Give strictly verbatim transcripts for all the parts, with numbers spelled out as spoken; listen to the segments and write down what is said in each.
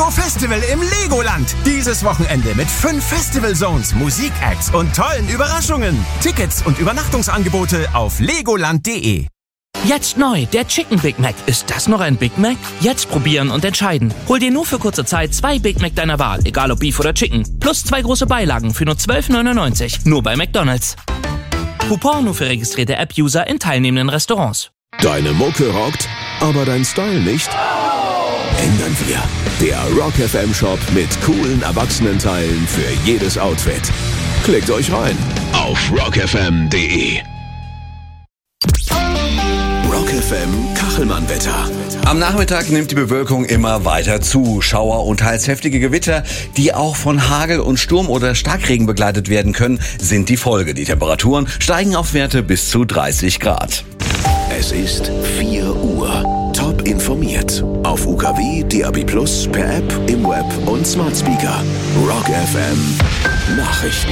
Festival im Legoland. Dieses Wochenende mit fünf Festival Zones, Musikacts und tollen Überraschungen. Tickets und Übernachtungsangebote auf legoland punkt de. Jetzt neu, der Chicken Big Mac. Ist das noch ein Big Mac? Jetzt probieren und entscheiden. Hol dir nur für kurze Zeit zwei Big Mac deiner Wahl, egal ob Beef oder Chicken. Plus zwei große Beilagen für nur zwölf neunundneunzig. Nur bei McDonald's. Coupon nur für registrierte App-User in teilnehmenden Restaurants. Deine Mucke rockt, aber dein Style nicht? Ändern wir. Der Rock F M Shop mit coolen Erwachsenenteilen für jedes Outfit. Klickt euch rein auf rock f m punkt de. Rock F M Kachelmann-Wetter. Am Nachmittag nimmt die Bewölkung immer weiter zu. Schauer und teils heftige Gewitter, die auch von Hagel und Sturm oder Starkregen begleitet werden können, sind die Folge. Die Temperaturen steigen auf Werte bis zu dreißig Grad. Es ist vier Uhr. Top informiert. Auf U K W, D A B plus, per App, im Web und Smart Speaker. Rock F M Nachrichten.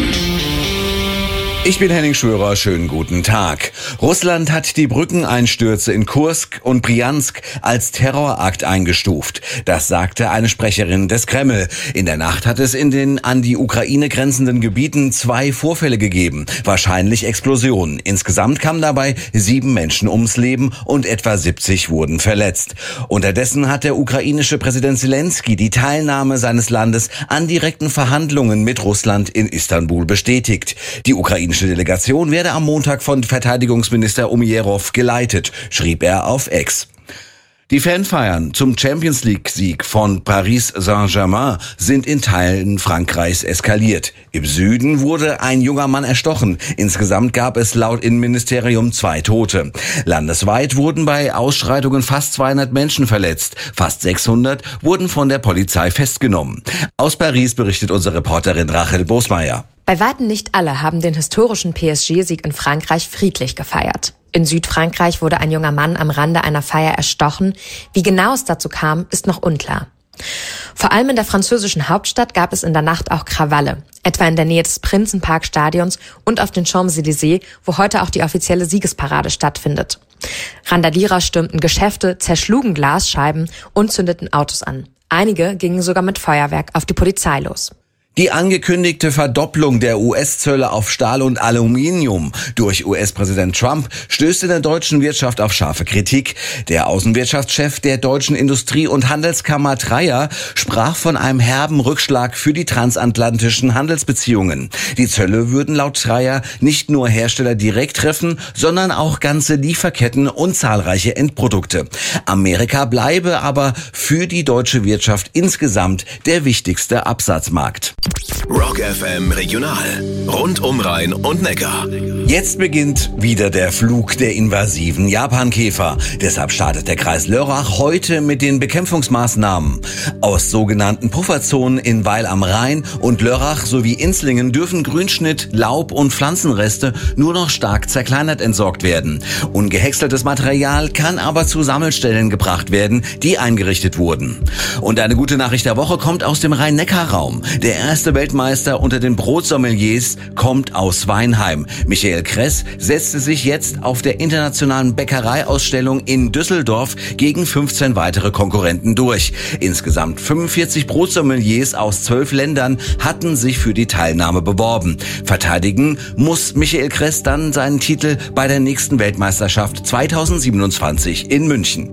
Ich bin Henning Schwörer, schönen guten Tag. Russland hat die Brückeneinstürze in Kursk und Bryansk als Terrorakt eingestuft. Das sagte eine Sprecherin des Kreml. In der Nacht hat es in den an die Ukraine grenzenden Gebieten zwei Vorfälle gegeben, wahrscheinlich Explosionen. Insgesamt kamen dabei sieben Menschen ums Leben und etwa siebzig wurden verletzt. Unterdessen hat der ukrainische Präsident Zelensky die Teilnahme seines Landes an direkten Verhandlungen mit Russland in Istanbul bestätigt. Die ukrainische Delegation werde am Montag von Verteidigungsminister Umjerov geleitet, schrieb er auf X. Die Fanfeiern zum Champions League-Sieg von Paris Saint-Germain sind in Teilen Frankreichs eskaliert. Im Süden wurde ein junger Mann erstochen. Insgesamt gab es laut Innenministerium zwei Tote. Landesweit wurden bei Ausschreitungen fast zweihundert Menschen verletzt. Fast sechshundert wurden von der Polizei festgenommen. Aus Paris berichtet unsere Reporterin Rachel Bosmeier. Bei weitem nicht alle haben den historischen P S G-Sieg in Frankreich friedlich gefeiert. In Südfrankreich wurde ein junger Mann am Rande einer Feier erstochen. Wie genau es dazu kam, ist noch unklar. Vor allem in der französischen Hauptstadt gab es in der Nacht auch Krawalle, etwa in der Nähe des Prinzenpark-Stadions und auf den Champs-Élysées, wo heute auch die offizielle Siegesparade stattfindet. Randalierer stürmten Geschäfte, zerschlugen Glasscheiben und zündeten Autos an. Einige gingen sogar mit Feuerwerk auf die Polizei los. Die angekündigte Verdopplung der U S-Zölle auf Stahl und Aluminium durch U S-Präsident Trump stößt in der deutschen Wirtschaft auf scharfe Kritik. Der Außenwirtschaftschef der Deutschen Industrie- und Handelskammer Dreyer sprach von einem herben Rückschlag für die transatlantischen Handelsbeziehungen. Die Zölle würden laut Dreyer nicht nur Hersteller direkt treffen, sondern auch ganze Lieferketten und zahlreiche Endprodukte. Amerika bleibe aber für die deutsche Wirtschaft insgesamt der wichtigste Absatzmarkt. Rock F M Regional. Rund um Rhein und Neckar. Jetzt beginnt wieder der Flug der invasiven Japankäfer. Deshalb startet der Kreis Lörrach heute mit den Bekämpfungsmaßnahmen. Aus sogenannten Pufferzonen in Weil am Rhein und Lörrach sowie Inzlingen dürfen Grünschnitt, Laub und Pflanzenreste nur noch stark zerkleinert entsorgt werden. Ungehäckseltes Material kann aber zu Sammelstellen gebracht werden, die eingerichtet wurden. Und eine gute Nachricht der Woche kommt aus dem Rhein-Neckar-Raum. Der erste Weltmeister unter den Brotsommeliers kommt aus Weinheim. Michael Kress setzte sich jetzt auf der internationalen Bäckereiausstellung in Düsseldorf gegen fünfzehn weitere Konkurrenten durch. Insgesamt fünfundvierzig Brotsommeliers aus zwölf Ländern hatten sich für die Teilnahme beworben. Verteidigen muss Michael Kress dann seinen Titel bei der nächsten Weltmeisterschaft zweitausendsiebenundzwanzig in München.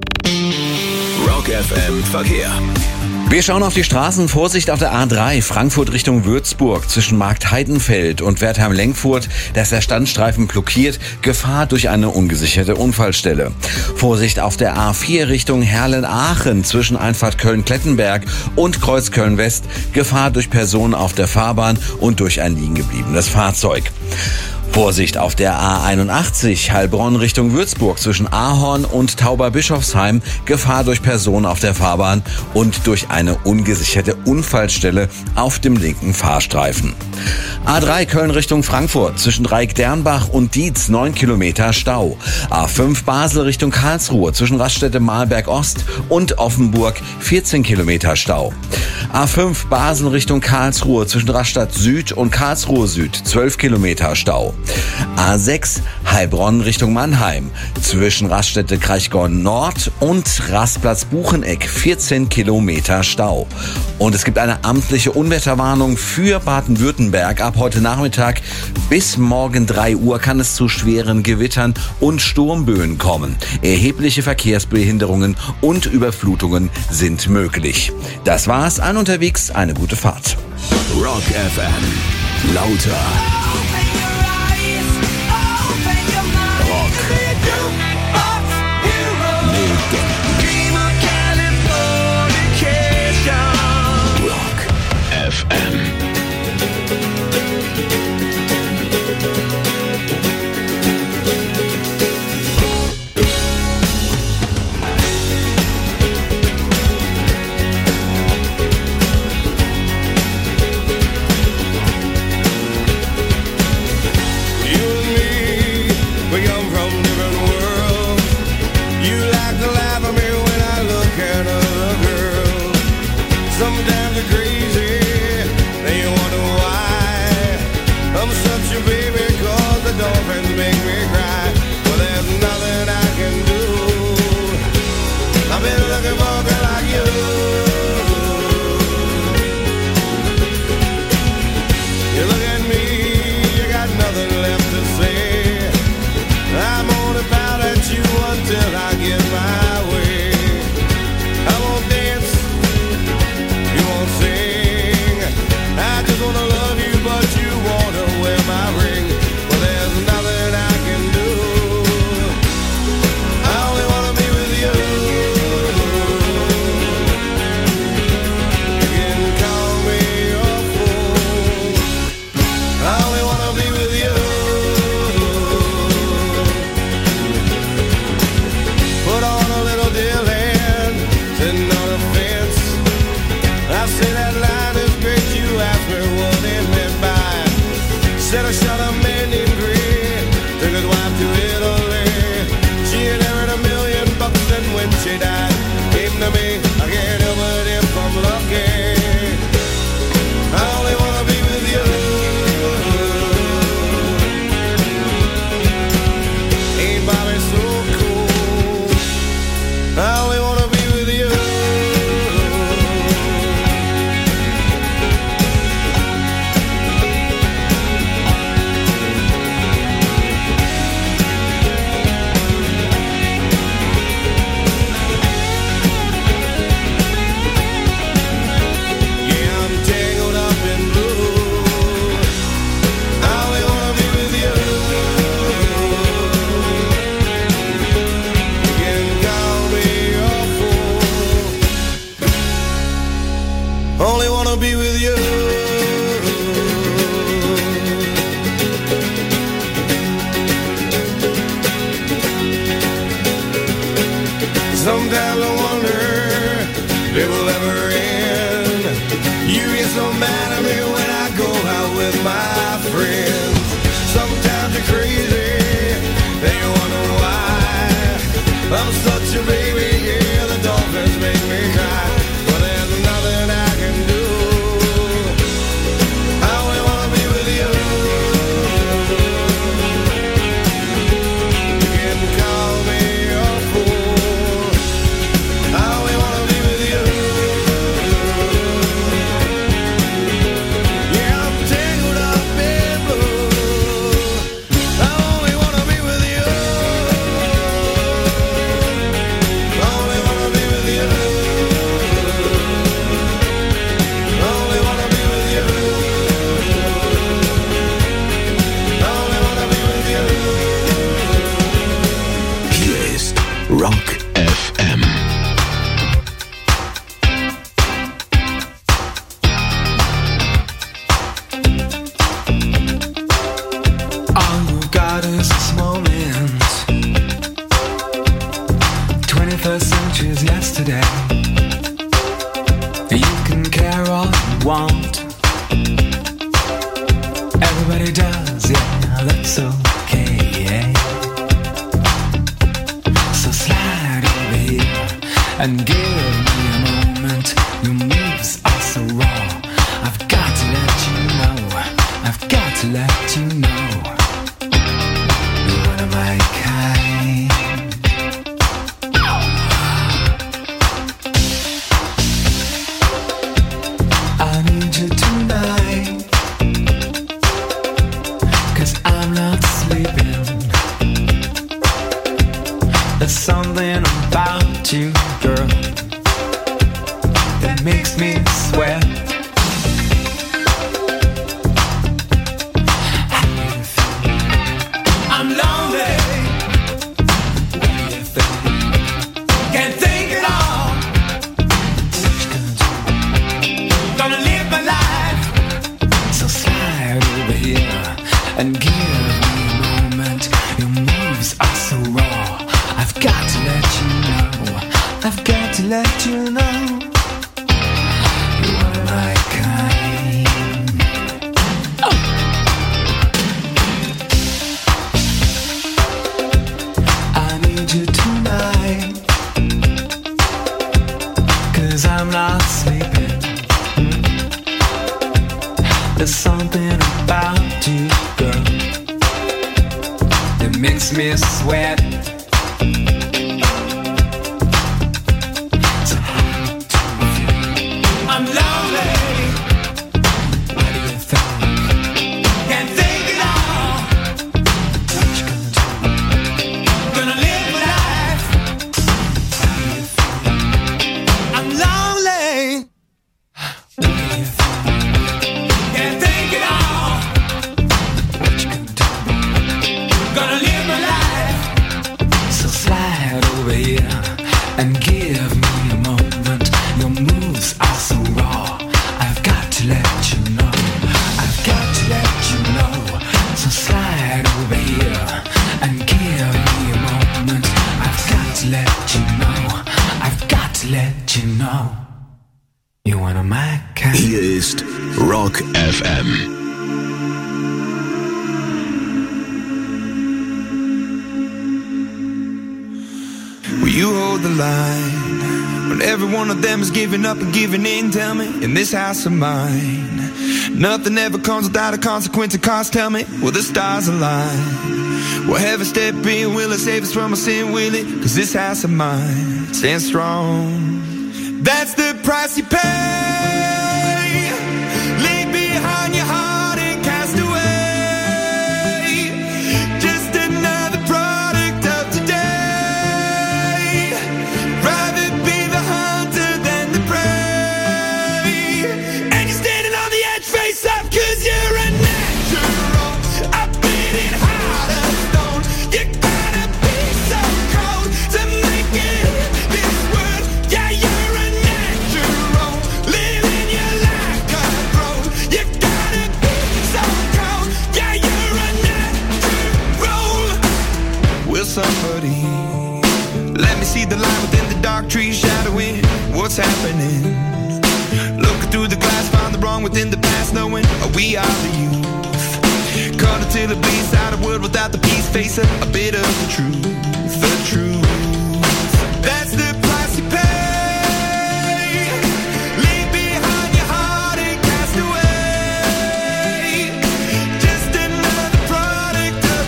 Rock F M Verkehr. Wir schauen auf die Straßen. Vorsicht auf der A drei, Frankfurt Richtung Würzburg, zwischen Marktheidenfeld und Wertheim-Lenkfurt. Da ist der Standstreifen blockiert. Gefahr durch eine ungesicherte Unfallstelle. Vorsicht auf der A vier Richtung Herlen-Aachen, zwischen Einfahrt Köln-Klettenberg und Kreuz Köln-West. Gefahr durch Personen auf der Fahrbahn und durch ein liegen gebliebenes Fahrzeug. Vorsicht auf der A einundachtzig, Heilbronn Richtung Würzburg, zwischen Ahorn und Tauberbischofsheim. Gefahr durch Personen auf der Fahrbahn und durch eine ungesicherte Unfallstelle auf dem linken Fahrstreifen. A drei Köln Richtung Frankfurt, zwischen Reik-Dernbach und Dietz, neun Kilometer Stau. A fünf Basel Richtung Karlsruhe, zwischen Raststätte Mahlberg Ost und Offenburg, vierzehn Kilometer Stau. A fünf Basel Richtung Karlsruhe, zwischen Rastatt Süd und Karlsruhe Süd, zwölf Kilometer Stau. A sechs Heilbronn Richtung Mannheim. Zwischen Raststätte Kraichgau Nord und Rastplatz Bucheneck vierzehn Kilometer Stau. Und es gibt eine amtliche Unwetterwarnung für Baden-Württemberg. Ab heute Nachmittag bis morgen drei Uhr kann es zu schweren Gewittern und Sturmböen kommen. Erhebliche Verkehrsbehinderungen und Überflutungen sind möglich. Das war's. An unterwegs eine gute Fahrt. Rock F M. Lauter. Rock. Legenden. Rock F M. And give me a moment. Your moves are so raw. I've got to let you know. I've got to let you know. sleeping. There's something about you, girl, that makes me sweat. I'm lonely. What do you think? Can't think at all. What you gonna do? Gonna live my life. So slide over here and give me a moment. Your moves are so raw. I've got to let you know. I've got to let you know. You're my kind. Oh. I need you tonight, 'cause I'm not sleeping. There's something about you, girl, that makes me sweat. So I'm lonely. What do you think? Can't think at all. What you gonna do? Gonna live my life. How do you feel? I'm lonely. What do you think? Can't think at all. What you gonna do? Gonna live my life. So slide over here and give me a moment. Your moves are so raw. I've got to let you know. I've got to let you know. So slide over here and give me a moment. I've got to let you know. I've got to let you know. You're one of my kind. Hier ist Rock F M. Will you hold the line when every one of them is giving up and giving in? Tell me, in this house of mine, nothing ever comes without a consequence of cost. Tell me, will the stars align? Will heaven step in? Will it save us from our sin? Will it? 'Cause this house of mine stands strong. That's the price you pay. Leave behind your heart and cast away. Just another product of today. Rather be the hunter than the prey. And you're standing on the edge, face up, 'cause you're a natural. I've been in heart of stone. You gotta be so cold to make it in this world. Yeah, you're a natural. Living your life cut throat. You gotta be so cold. Yeah, you're a natural. Will somebody let me see the light within the dark trees shadowing what's happening? Looking through the glass, find the wrong within the past, knowing we are the youth. Caught until it bleeds out of world without the peace, facing a bit of the truth, the truth. That's the price you pay. Leave behind your heart and cast away. Just another product of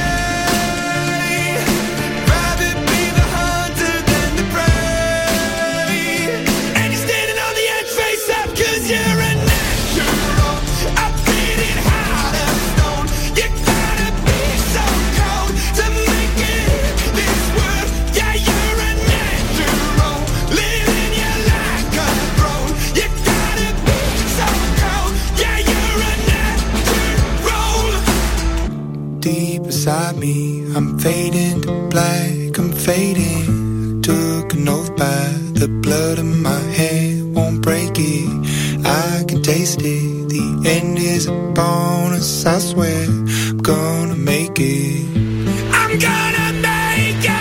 today. Rather be the hunter than the prey. And you're standing on the edge, face up, 'cause you're a natural. I've been in heart of stone. You gotta be so cold to make it in this world. Yeah, you're a natural. Living your life cut throat. You gotta be so cold. Yeah, you're a natural. Deep inside me, I'm fading to black. I'm fading. Took an oath by the blood in my head. Won't break it. I can taste it. The end is a bonus. I swear I'm gonna make it. I'm gonna make it.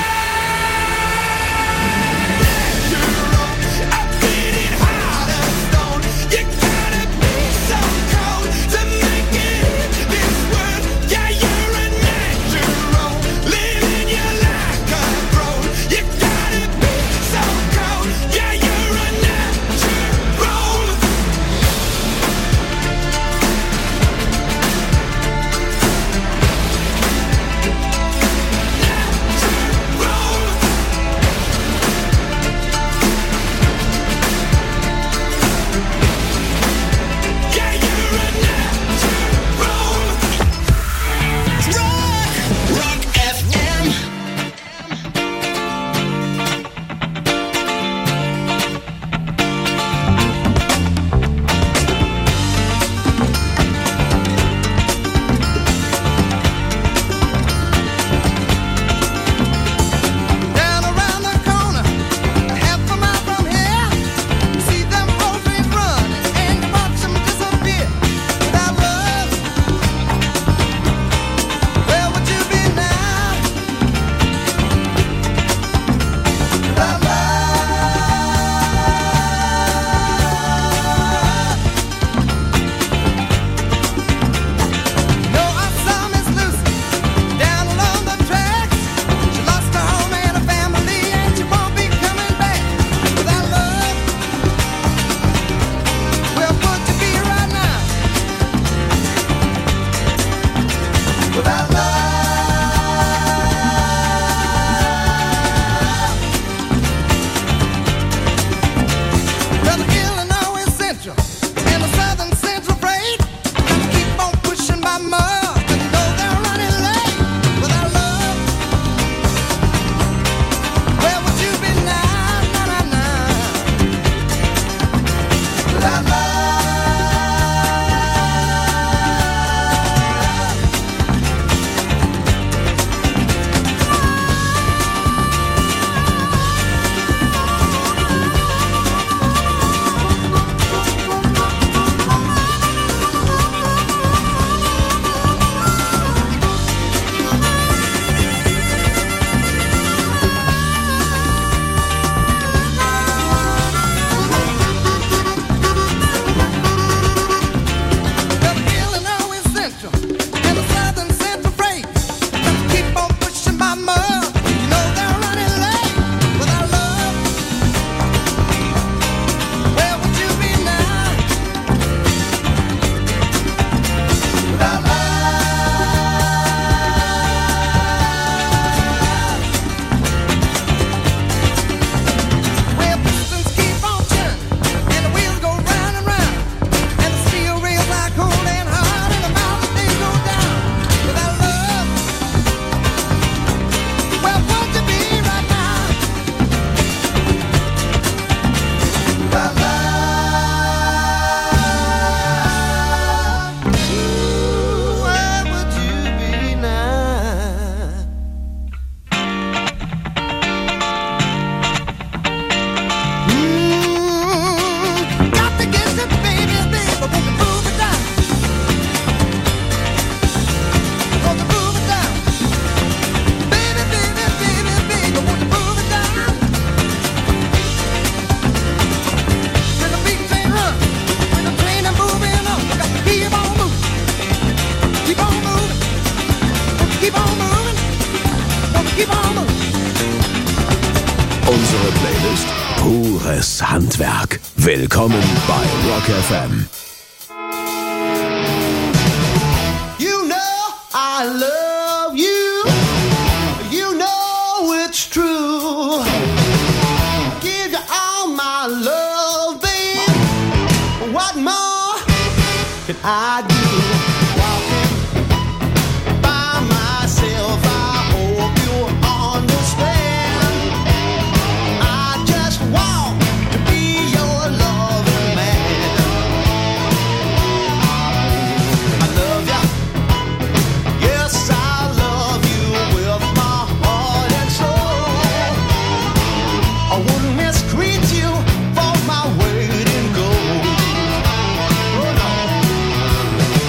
Natural. I've been in heart of stone. You gotta be so cold to make it in this world. Yeah, you're a natural. Living your life cut throat. You gotta be so cold. Yeah, you're a natural. keep on moving. Gonna keep on moving. Unsere Playlist pures Handwerk. Willkommen bei Rock F M. You know I love you. You know it's true. Give you all my love, babe. What more can I do? Walking by myself, I hope you understand. I just want to be your loving man. I love you. Yes, I love you with my heart and soul. I wouldn't mistreat you for my weight in gold. Oh no.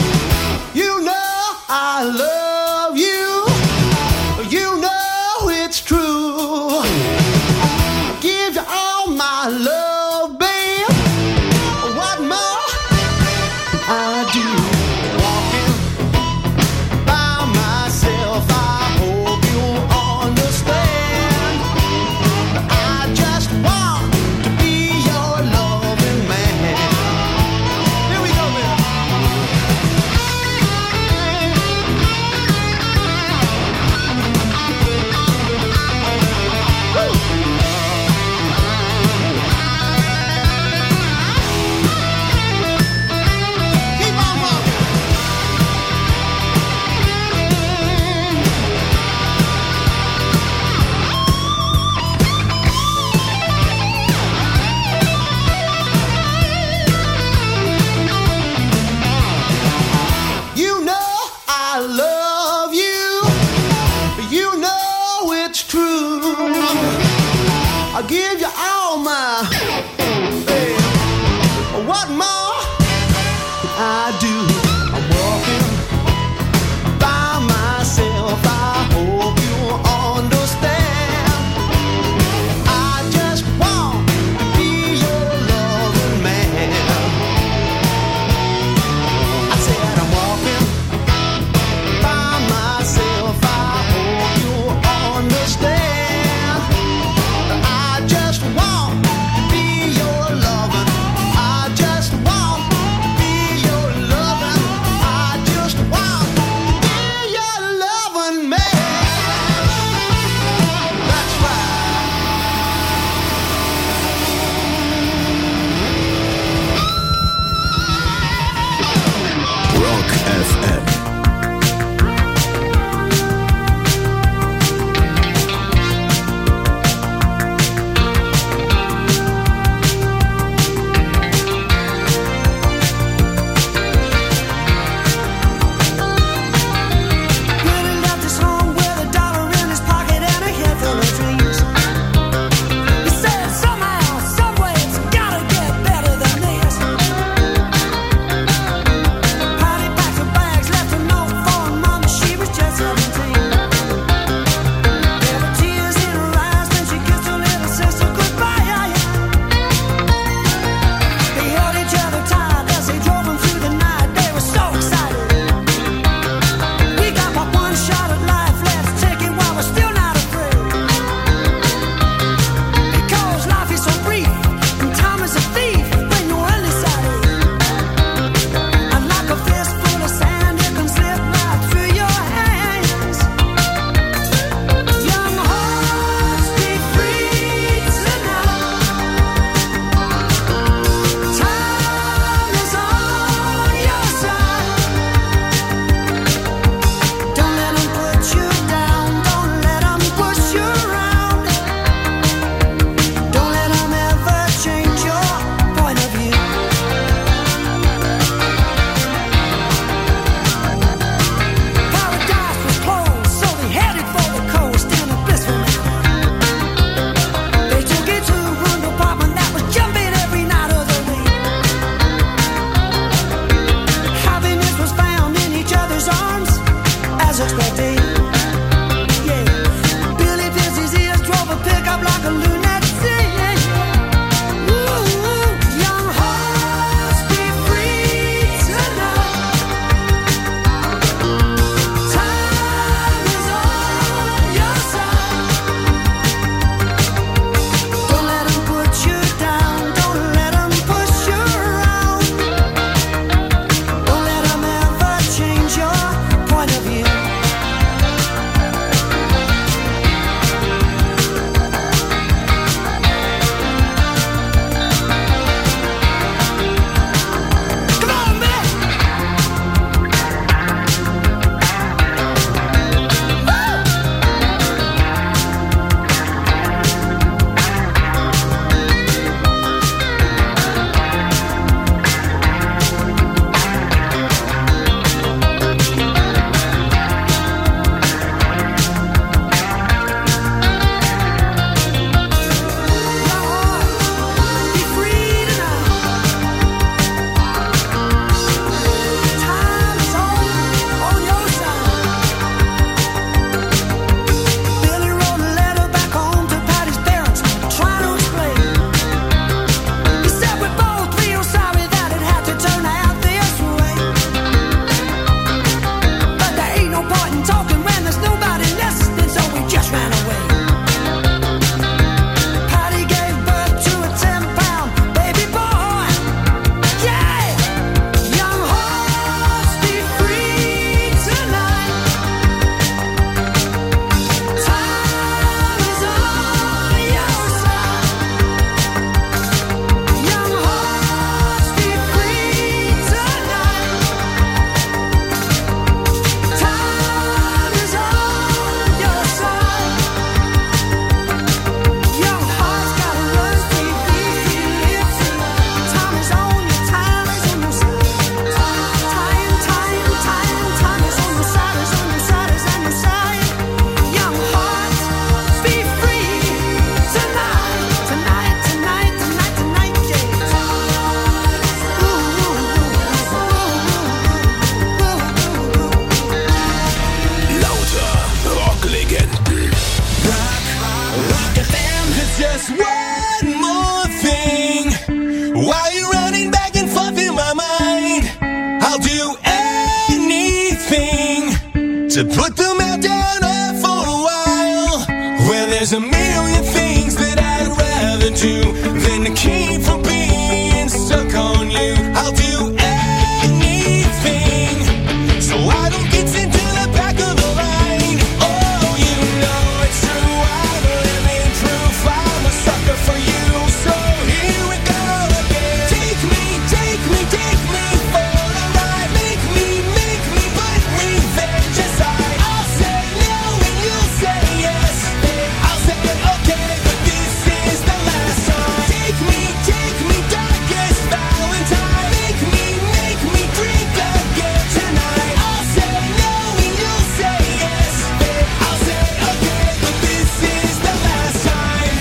just one more thing. While you're running back and forth in my mind, I'll do anything to put the meltdown off for a while. Well, there's a million things that I'd rather do than to keep from being stuck on you. I'll do anything so I don't get sent to the back of the line. Oh, you know it's true, I'm living proof. I'm a sucker for you, so here we go again. Take me, take me, take me for a ride. Make me, make me, put me there just like I'll say no and you'll say yes. I'll say okay, but this is the last time. Take me, take me, darkest Valentine. Make me, make me drink again tonight. I'll say no and you'll say yes. I'll say okay, but this is the last time.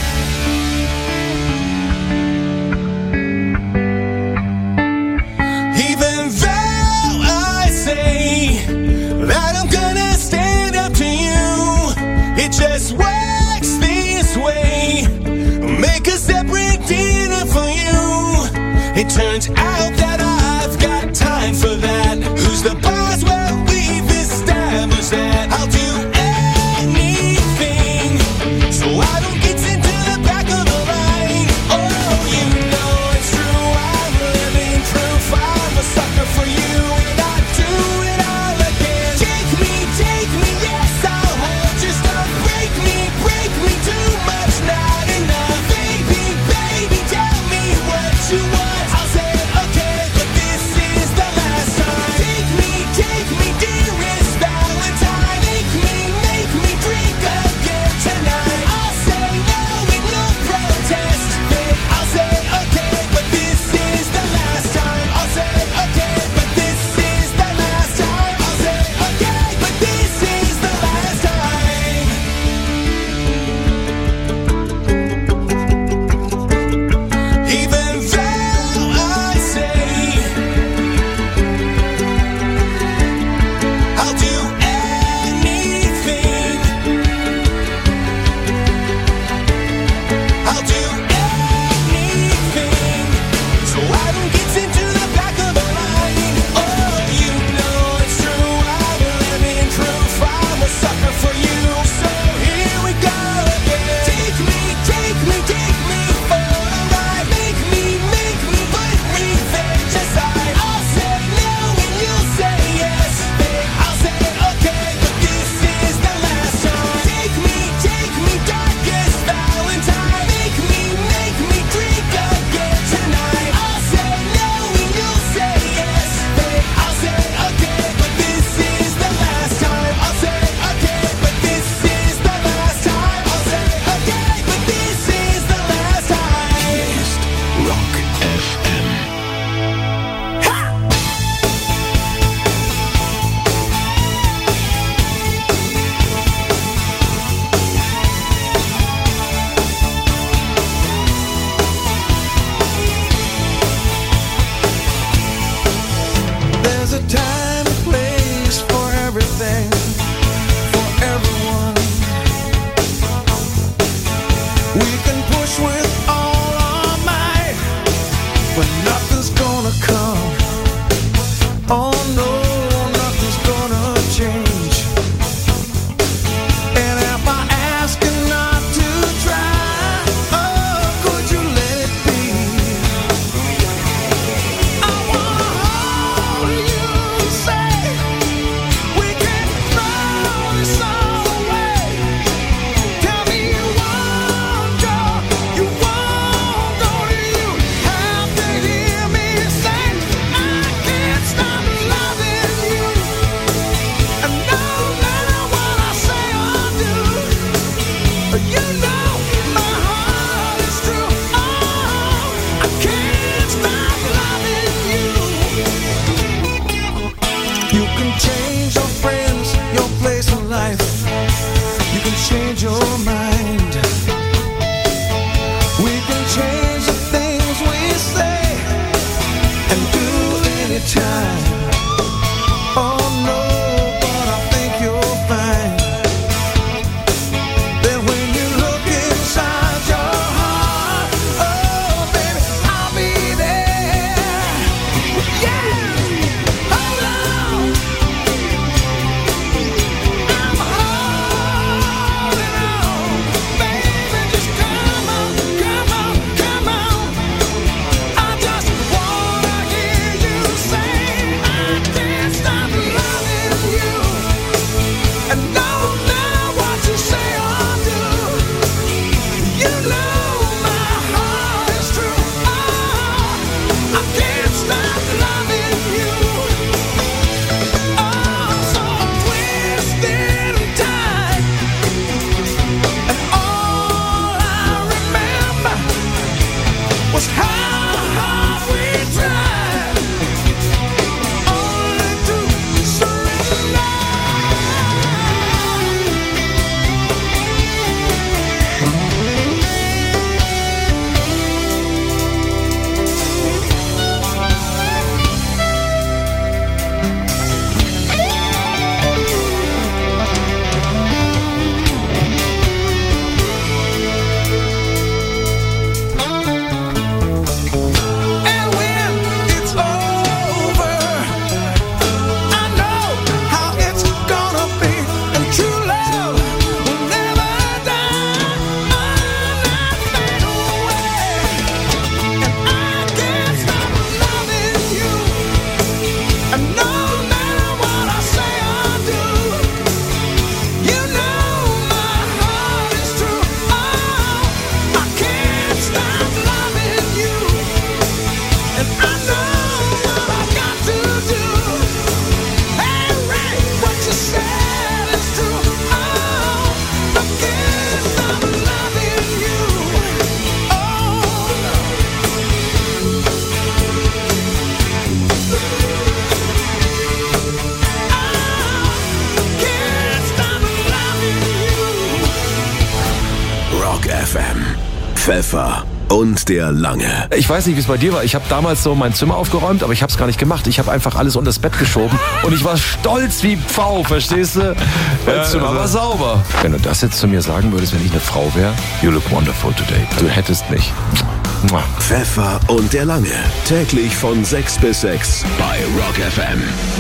Even though I say that I'm gonna stand up to you, it just works this way. Make a separate dinner for you. It turns out that I've got time for that. Who's the boss? Well, we've established that. I'll do anything so I don't get sent to the back of the line. Oh, you know it's true, I'm living proof. I'm a sucker for you and I do it all again. Take me, take me, yes, I'll hold your stuff. Break me, break me, too much, not enough. Baby, baby, tell me what you want. I'll say okay, but this is the last time. Take me, take me, dearest Valentine. Make me, make me drink again tonight. I'll say no and you'll protest. I'll say okay, but this is the last time. I'll say okay, but this is the last time. I'll say okay, but this is the last time. Even though I say I'll do anything, I'll do anything so I don't get sent to the back of the line. Oh, you know it's true, I'm living proof. I'm a sucker for you, so here we go again. Take me, take me, take me for a ride. Make me, make me, put me there just like I'll say no and you'll say yes. I'll say okay, but this is the last time. Take me, take me, darkest Valentine. Make me, make me drink again tonight. I'll say no and you'll say yes. I'll say okay, but this is the last time. I'll say okay, but this is the last time. I'll say okay, but this is the last time. Rock F M. There's a time and place for everything, for everyone. We can push with all our might, but nothing's gonna come. Oh no, nothing's gonna change. And if I ask you not to try, oh, could you let it be? I wanna hold you and say we can throw this all away. Tell me you won't go, you won't go, do you have to hear me say I can't stop loving you? And no matter what I say or do, you know my heart is true. Oh, I can't stop loving you. You can change your friends, your place in life. You can change your mind. We can change the things we say and do anytime. Oh no, but I think you'll find that when you look inside your heart, F M. Pfeffer und der Lange. Ich weiß nicht, wie es bei dir war. Ich habe damals so mein Zimmer aufgeräumt, aber ich habe es gar nicht gemacht. Ich habe einfach alles unter das Bett geschoben und ich war stolz wie Pfau, verstehst du? Mein Ja, Zimmer also- war sauber. Wenn du das jetzt zu mir sagen würdest, wenn ich eine Frau wäre, you look wonderful today. Du hättest mich. Mua. Pfeffer und der Lange. Täglich von sechs bis sechs bei Rock F M.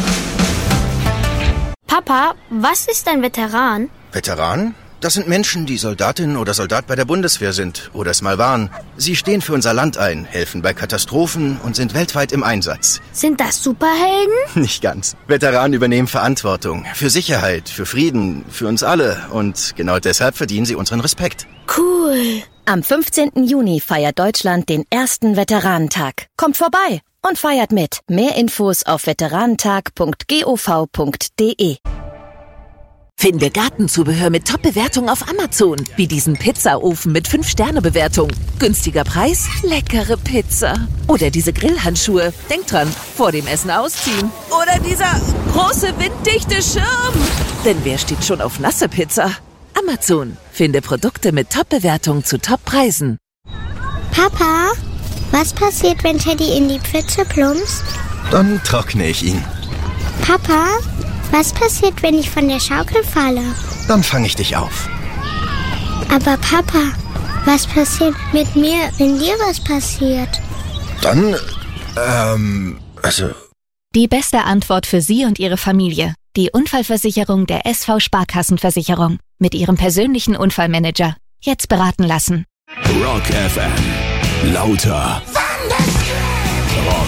Papa, was ist ein Veteran? Veteran? Das sind Menschen, die Soldatin oder Soldat bei der Bundeswehr sind oder es mal waren. Sie stehen für unser Land ein, helfen bei Katastrophen und sind weltweit im Einsatz. Sind das Superhelden? Nicht ganz. Veteranen übernehmen Verantwortung für Sicherheit, für Frieden, für uns alle. Und genau deshalb verdienen sie unseren Respekt. Cool. Am fünfzehnten Juni feiert Deutschland den ersten Veteranentag. Kommt vorbei und feiert mit. Mehr Infos auf veteranentag punkt gov punkt de. Finde Gartenzubehör mit Top-Bewertung auf Amazon. Wie diesen Pizzaofen mit fünf Sterne Bewertung. Günstiger Preis, leckere Pizza. Oder diese Grillhandschuhe. Denk dran, vor dem Essen ausziehen. Oder dieser große winddichte Schirm. Denn wer steht schon auf nasse Pizza? Amazon. Finde Produkte mit Top-Bewertung zu Top-Preisen. Papa, was passiert, wenn Teddy in die Pfütze plumpst? Dann trockne ich ihn. Papa, was passiert, wenn ich von der Schaukel falle? Dann fange ich dich auf. Aber Papa, was passiert mit mir, wenn dir was passiert? Dann, ähm, also... Die beste Antwort für Sie und Ihre Familie. Die Unfallversicherung der S V Sparkassenversicherung. Mit Ihrem persönlichen Unfallmanager. Jetzt beraten lassen. Rock F M. Lauter. Rock.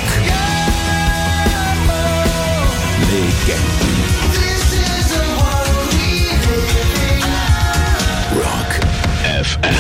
Legenden. Rock F M.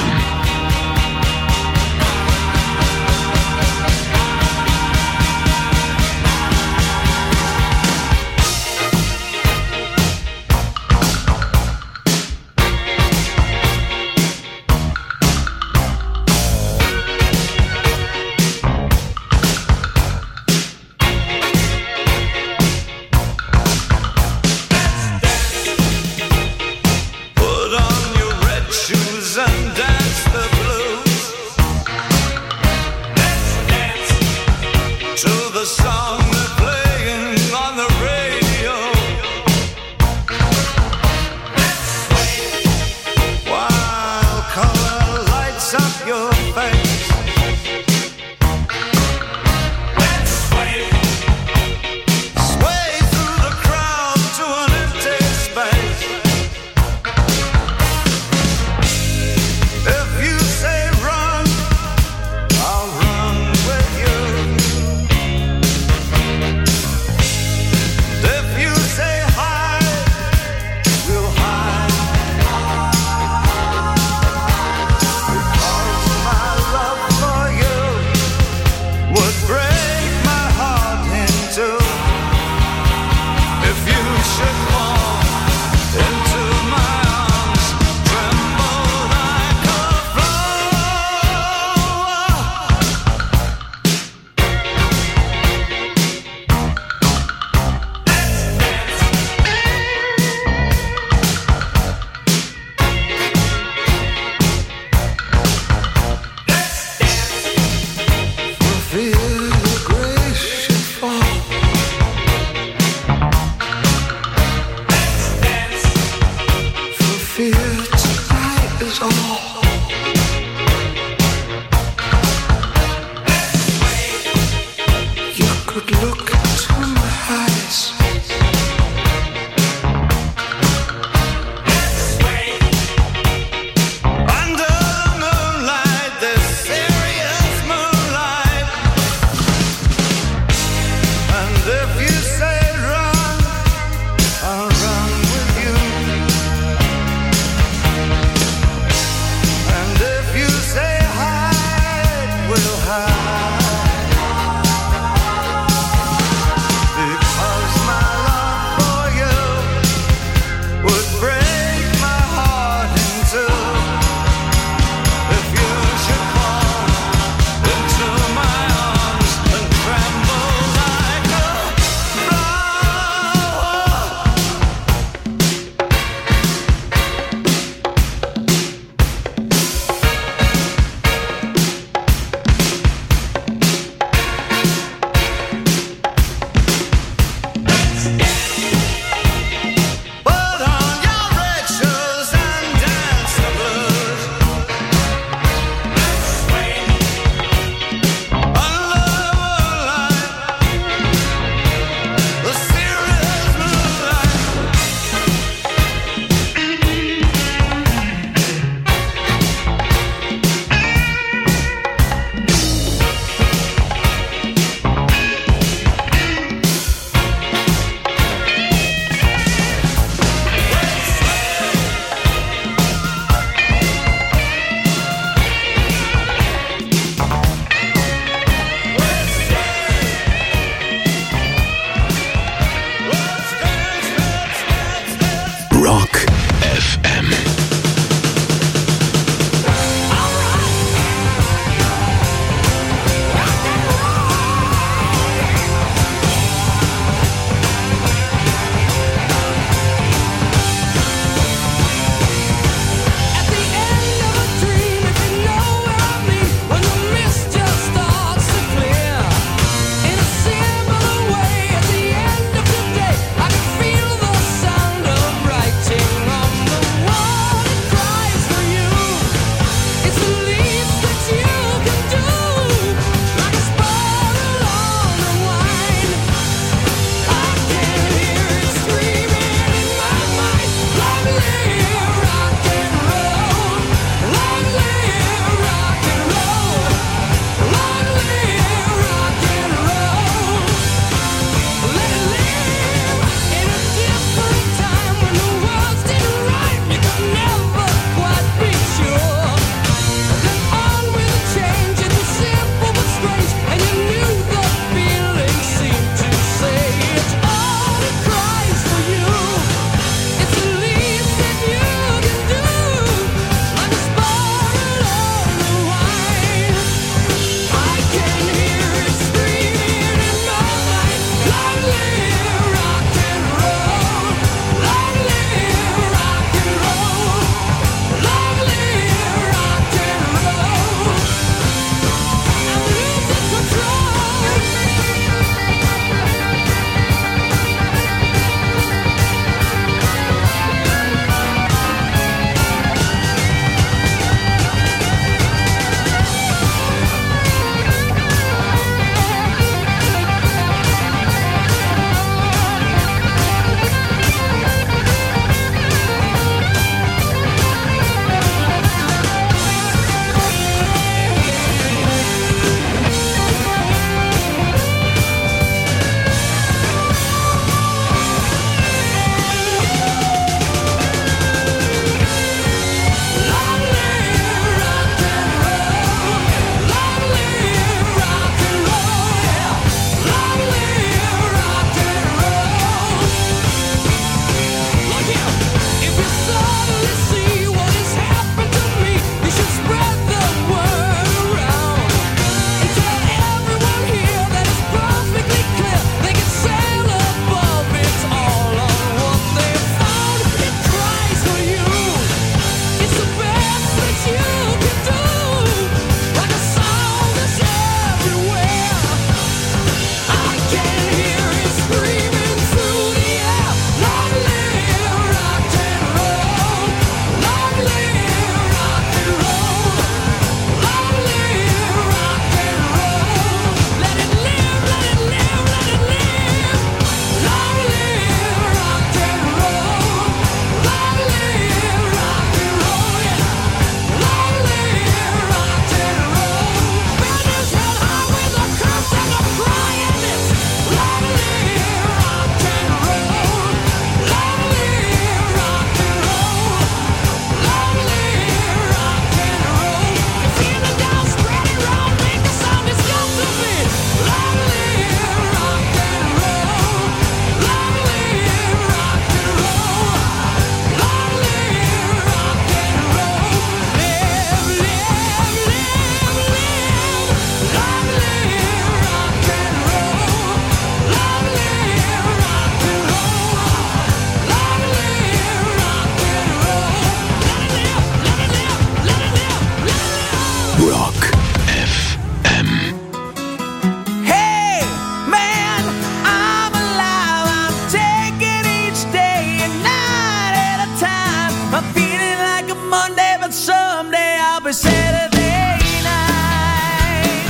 be Saturday night.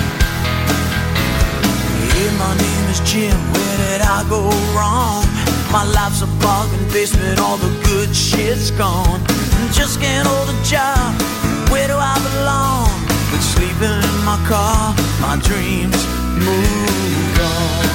Hey, my name is Jim, where did I go wrong? My life's a bargain basement, all the good shit's gone. Just can't hold a job, where do I belong? But sleeping in my car, my dreams move on.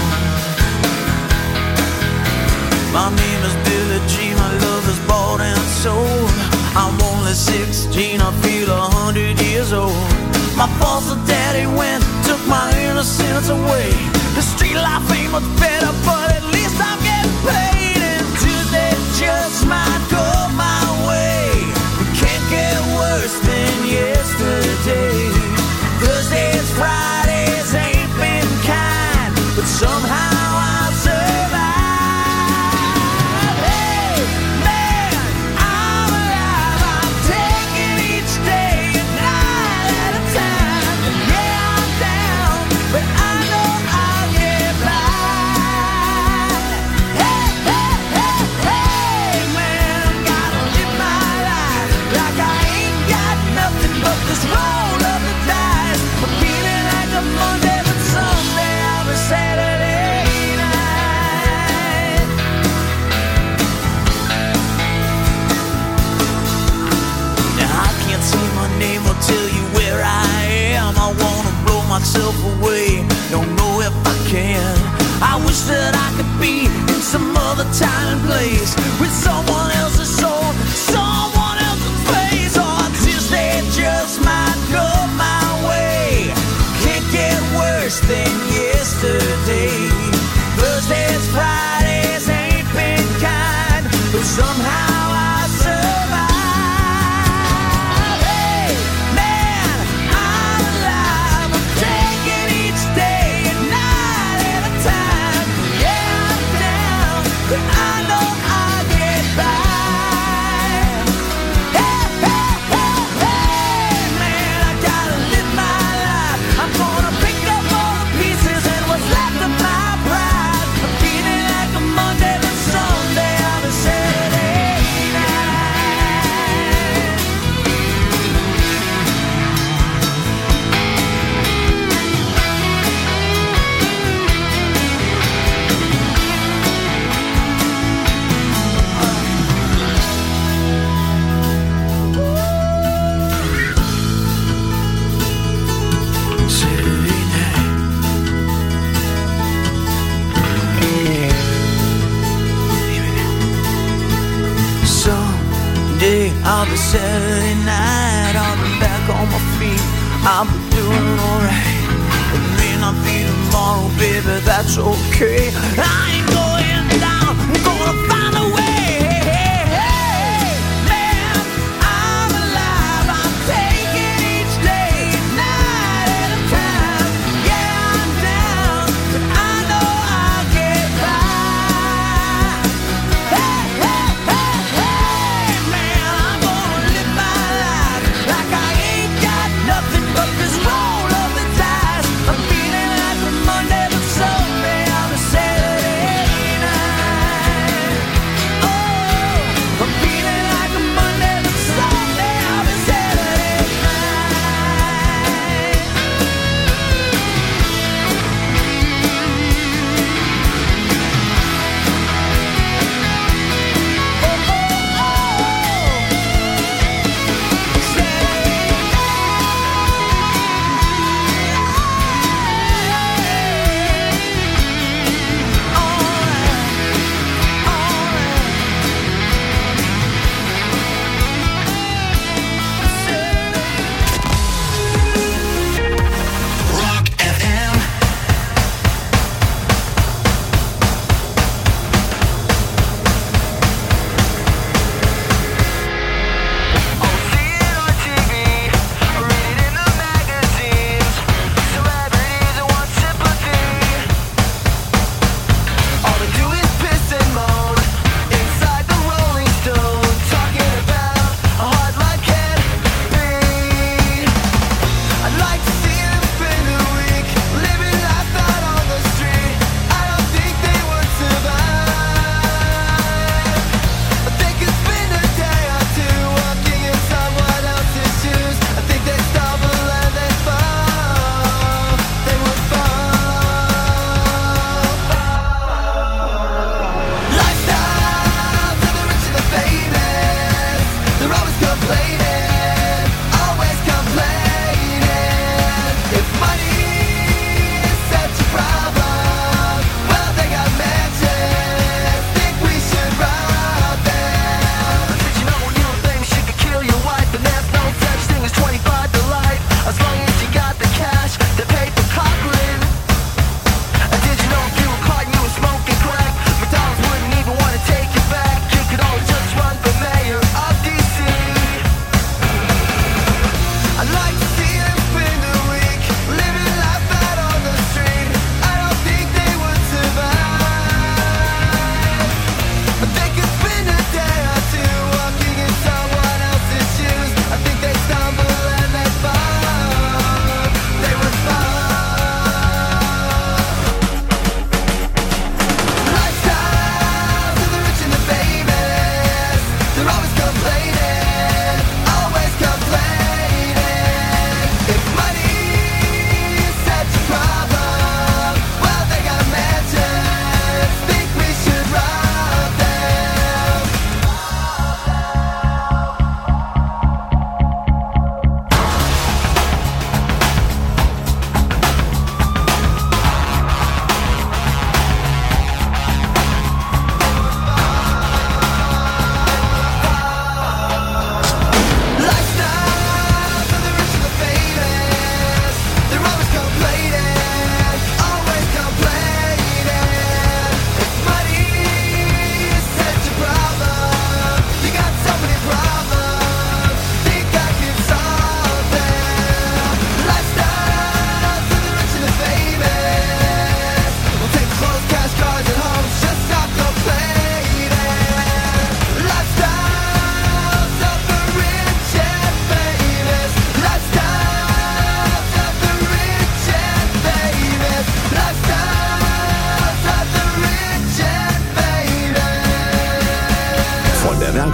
My name is Billie Jean, my love is bought and sold. I'm only sixteen, I feel a hundred years old. My foster daddy went, took my innocence away. The street life ain't much better, but at least I'm getting paid. And Tuesday just might go my way. It can't get worse than yesterday. Thursdays, Fridays ain't been kind, but somehow I'll survive. Hey, man, I'm alive. I'm taking each day a night at a time. Yeah, I'm down, but I know I'll get by. Hey, hey, hey, hey, man, I gotta live my life like I ain't got nothing but this roll of the dice. I'm feeling like a Monday, but someday I'll be Saturday night. Now I can't say my name or tell you where I am. I wanna blow myself away, don't know if I can. I wish that I could be in some other time and place with someone else's soul, someone else's face. Or Tuesday just might go my way. Can't get worse than yesterday. Thursdays, Fridays ain't been kind, but somehow I survive. Hey, man, I'm alive. I'm taking each day a night at a time. Yeah, I'm down, but I know I'll get by. Hey, hey, hey, hey, man, I gotta live my life. I'm gonna pick up all the pieces and what's left of my pride. I'm feeling like a Monday, but someday I'll be Saturday night. Saturday night. Someday I'll be Saturday night. I'll be back on my feet. I'll be doing alright. It may not be tomorrow, baby, that's okay. I ain't going down, I'm gonna find a way. Hey, hey, man, I'm alive. I'm taking each day a night at a time. Yeah, I'm down, but I know I'll get by. Hey, hey, hey, hey, man, I'm gonna live my life like I ain't got nothing but this roll of the dice. I'm feeling like a Monday, but someday I'll be Saturday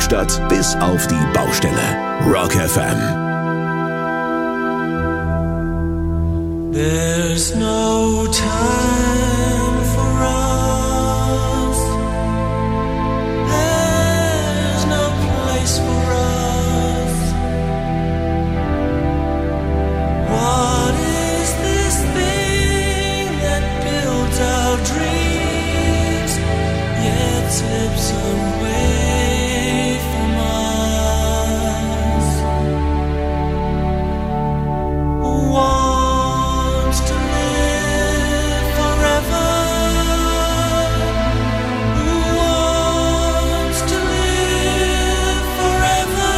Werkstatt bis auf die Baustelle. Rock F M. There's no time for us. There's no place for us. What is this thing that builds our dreams yet slips away from us? Wants to live forever. Who wants to live forever?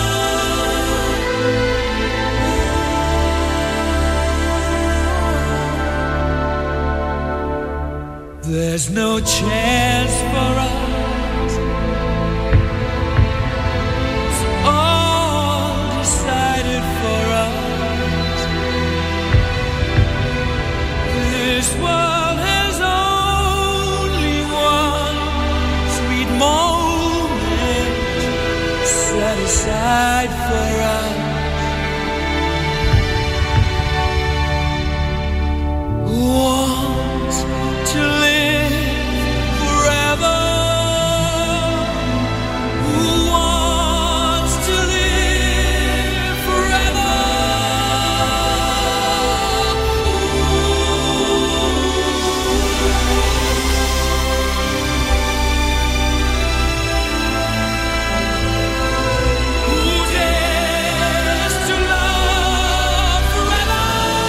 There's no chance for us. It's all decided for us. This world has only one sweet moment set aside for us. Who wants to live forever? Who wants to live forever? Who dares to love forever?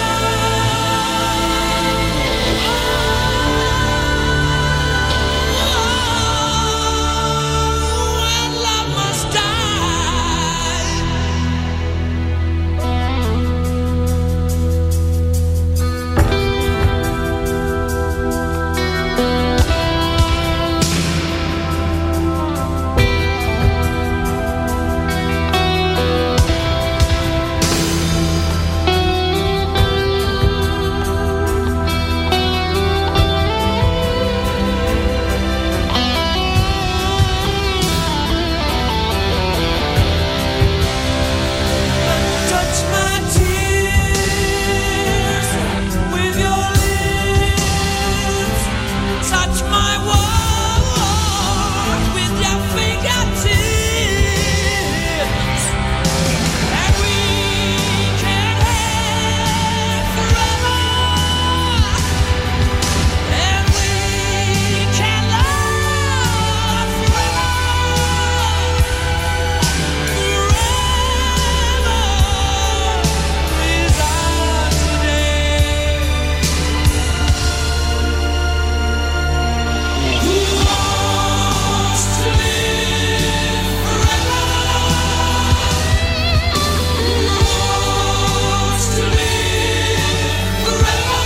When love must die. Touch my tears with your lips. Touch my world with your fingertips. And we can have forever. And we can love forever. Forever is ours today. Who wants to live forever? Who wants to live forever?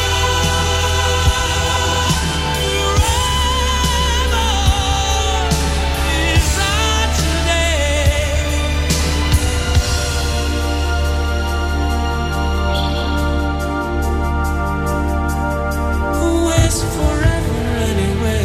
Forever is ours today. Who is forever anyway?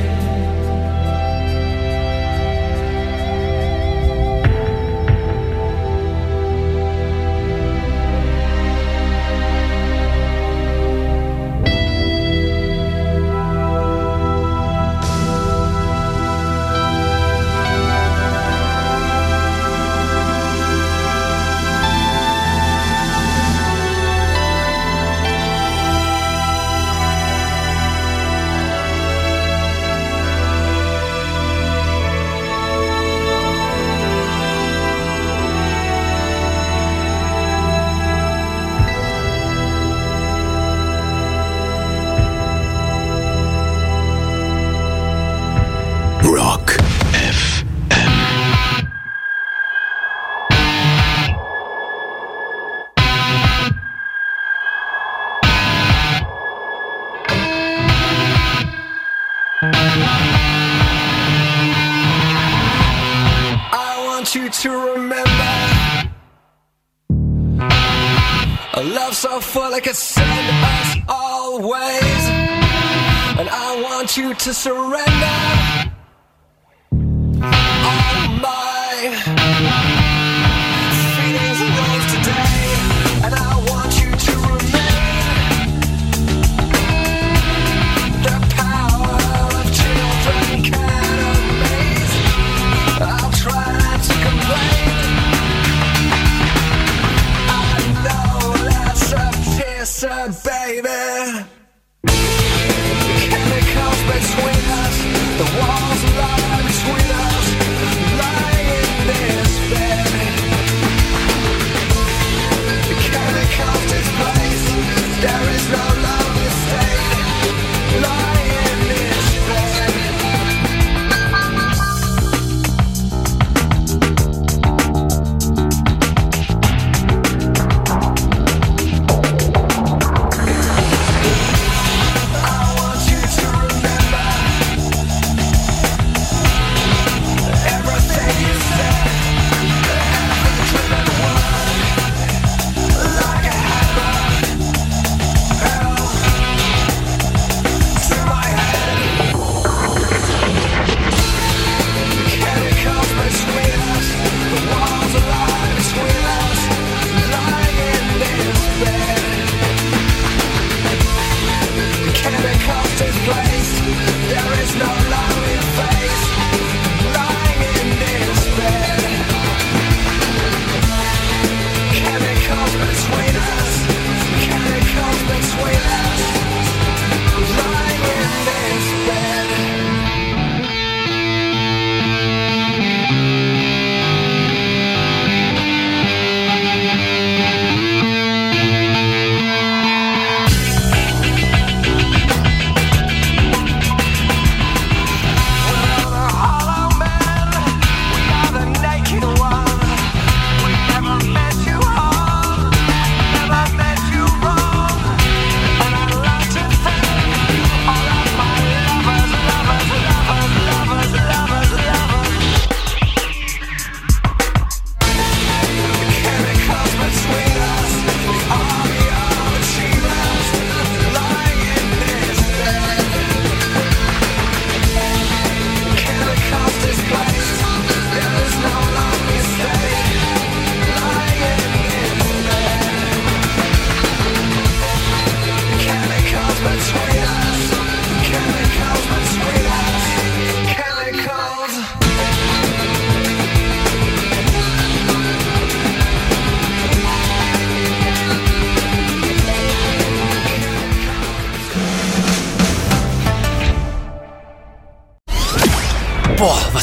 Rock F M. I want you to remember a love so full it could send us always. And I want you to surrender all my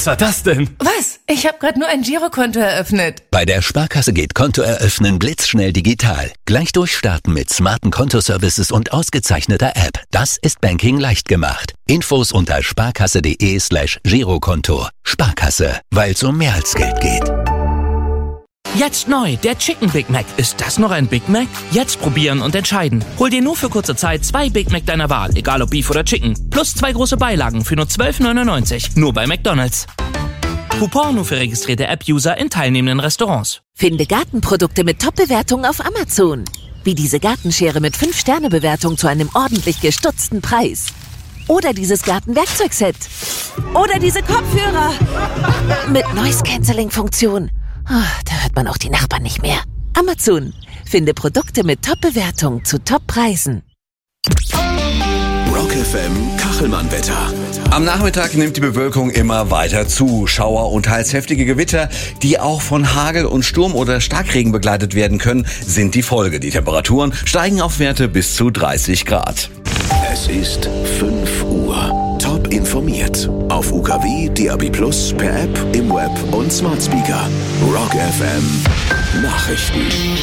Was war das denn? Was? Ich habe gerade nur ein Girokonto eröffnet. Bei der Sparkasse geht Konto eröffnen blitzschnell digital. Gleich durchstarten mit smarten Kontoservices und ausgezeichneter App. Das ist Banking leicht gemacht. Infos unter sparkasse.de slash Girokonto. Sparkasse, weil es um mehr als Geld geht. Jetzt neu, der Chicken Big Mac. Ist das noch ein Big Mac? Jetzt probieren und entscheiden. Hol dir nur für kurze Zeit zwei Big Mac deiner Wahl, egal ob Beef oder Chicken. Plus zwei große Beilagen für nur zwölf neunundneunzig. Nur bei McDonald's. Coupon nur für registrierte App-User in teilnehmenden Restaurants. Finde Gartenprodukte mit Top-Bewertungen auf Amazon. Wie diese Gartenschere mit fünf Sterne Bewertung zu einem ordentlich gestutzten Preis. Oder dieses Gartenwerkzeugset. Oder diese Kopfhörer. Mit Noise-Canceling-Funktion. Oh, da hört man auch die Nachbarn nicht mehr. Amazon. Finde Produkte mit Top-Bewertung zu Top-Preisen. Rock F M Kachelmann-Wetter. Am Nachmittag nimmt die Bewölkung immer weiter zu. Schauer und teils heftige Gewitter, die auch von Hagel und Sturm oder Starkregen begleitet werden können, sind die Folge. Die Temperaturen steigen auf Werte bis zu dreißig Grad. Es ist fünf Uhr. Top informiert. Auf U K W, D A B plus, per App, im Web und Smart Speaker. Rock F M Nachrichten.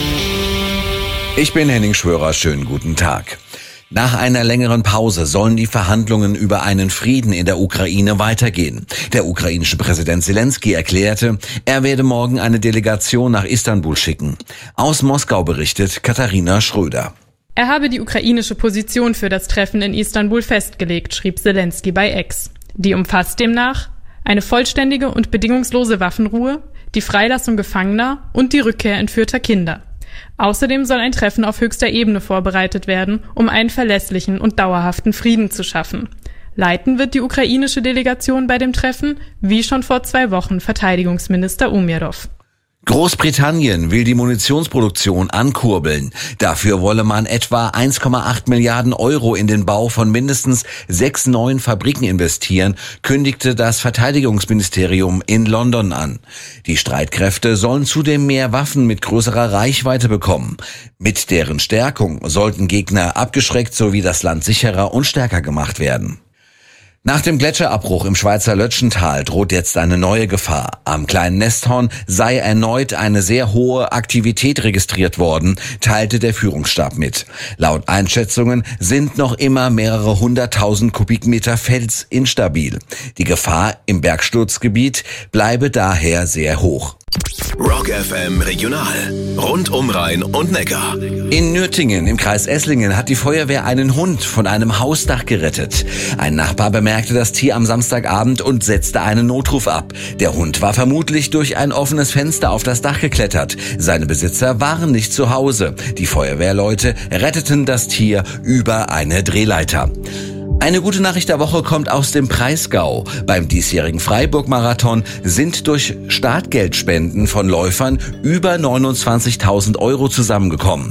Ich bin Henning Schwörer. Schönen guten Tag. Nach einer längeren Pause sollen die Verhandlungen über einen Frieden in der Ukraine weitergehen. Der ukrainische Präsident Zelensky erklärte, er werde morgen eine Delegation nach Istanbul schicken. Aus Moskau berichtet Katharina Schröder. Er habe die ukrainische Position für das Treffen in Istanbul festgelegt, schrieb Zelensky bei X. Die umfasst demnach eine vollständige und bedingungslose Waffenruhe, die Freilassung Gefangener und die Rückkehr entführter Kinder. Außerdem soll ein Treffen auf höchster Ebene vorbereitet werden, um einen verlässlichen und dauerhaften Frieden zu schaffen. Leiten wird die ukrainische Delegation bei dem Treffen, wie schon vor zwei Wochen Verteidigungsminister Umerov. Großbritannien will die Munitionsproduktion ankurbeln. Dafür wolle man etwa eins Komma acht Milliarden Euro in den Bau von mindestens sechs neuen Fabriken investieren, kündigte das Verteidigungsministerium in London an. Die Streitkräfte sollen zudem mehr Waffen mit größerer Reichweite bekommen. Mit deren Stärkung sollten Gegner abgeschreckt sowie das Land sicherer und stärker gemacht werden. Nach dem Gletscherabbruch im Schweizer Lötschental droht jetzt eine neue Gefahr. Am kleinen Nesthorn sei erneut eine sehr hohe Aktivität registriert worden, teilte der Führungsstab mit. Laut Einschätzungen sind noch immer mehrere hunderttausend Kubikmeter Fels instabil. Die Gefahr im Bergsturzgebiet bleibe daher sehr hoch. Rock F M Regional. Rund um Rhein und Neckar. In Nürtingen im Kreis Esslingen hat die Feuerwehr einen Hund von einem Hausdach gerettet. Ein Nachbar bemerkte das Tier am Samstagabend und setzte einen Notruf ab. Der Hund war vermutlich durch ein offenes Fenster auf das Dach geklettert. Seine Besitzer waren nicht zu Hause. Die Feuerwehrleute retteten das Tier über eine Drehleiter. Eine gute Nachricht der Woche kommt aus dem Breisgau. Beim diesjährigen Freiburg-Marathon sind durch Startgeldspenden von Läufern über neunundzwanzigtausend Euro zusammengekommen.